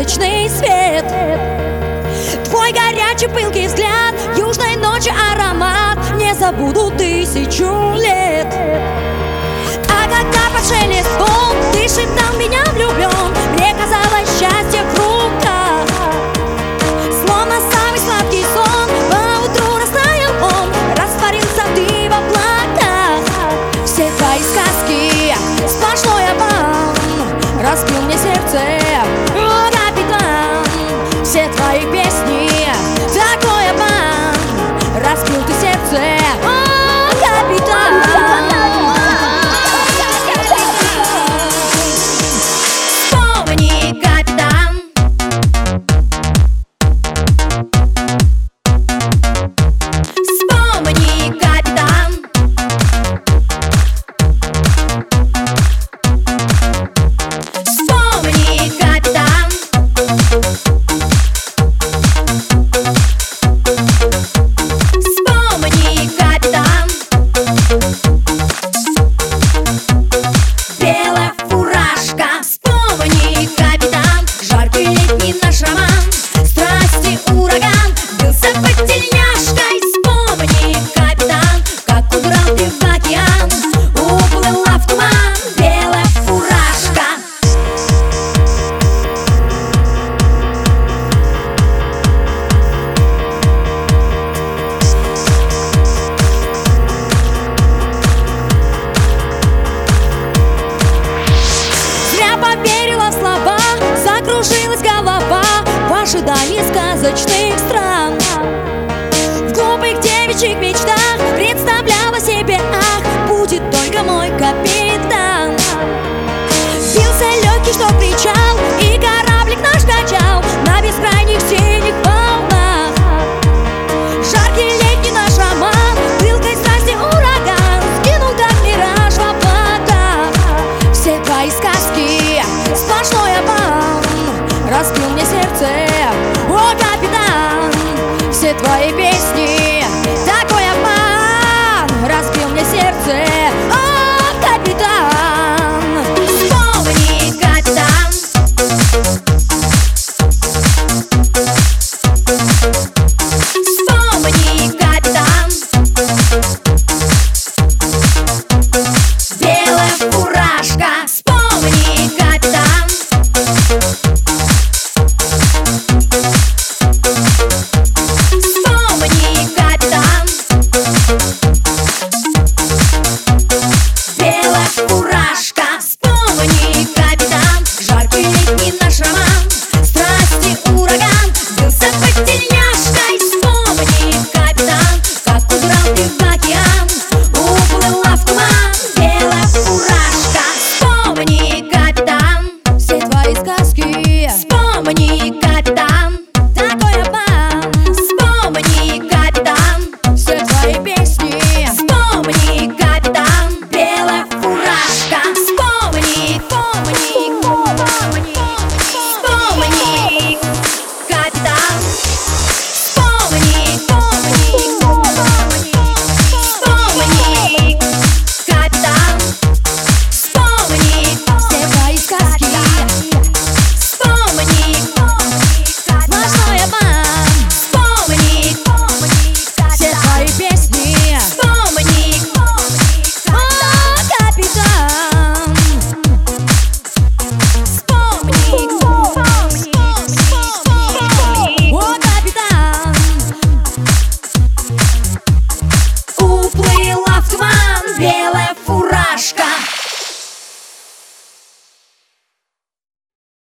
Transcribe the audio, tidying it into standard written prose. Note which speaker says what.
Speaker 1: сказочный свет. Твой горячий пылкий взгляд, южной ночи аромат не забуду 1000 лет. А когда под шелест волн ты шептал меня влюблен, мне казалось счастье в руках, словно самый сладкий сон. Поутру растаял он, растворился ты в облаках. Все твои сказки сплошной обман разбил мне сердце, о, капитан. Все твои песни такой обман разбил ты сердце, о, капитан. Вспомни, капитан. Вспомни, капитан. Вспомни, капитан. Вспомни, капитан. Белая фуражка. Вспомни, капитан. Жаркий летний наш роман, страсти ураган, бился под тельняшкой. Вспомни, капитан, как удрал ты в океан, уплыла в туман. Белая фуражка. Зря поверила в слова, закружилась голова в ожидании сказочных стран. В глупых девичьих мечтах представляла себе, ах, будет только мой капитан. Бился легкий, что причал, и кораблик наш качал на бескрайних синих волнах. Жаркий летний наш роман, пылкой страсти ураган, скинул как мираж в облаках. Все твои сказки сплошной обман разбил мне сердце, о, капитан. Все твои песни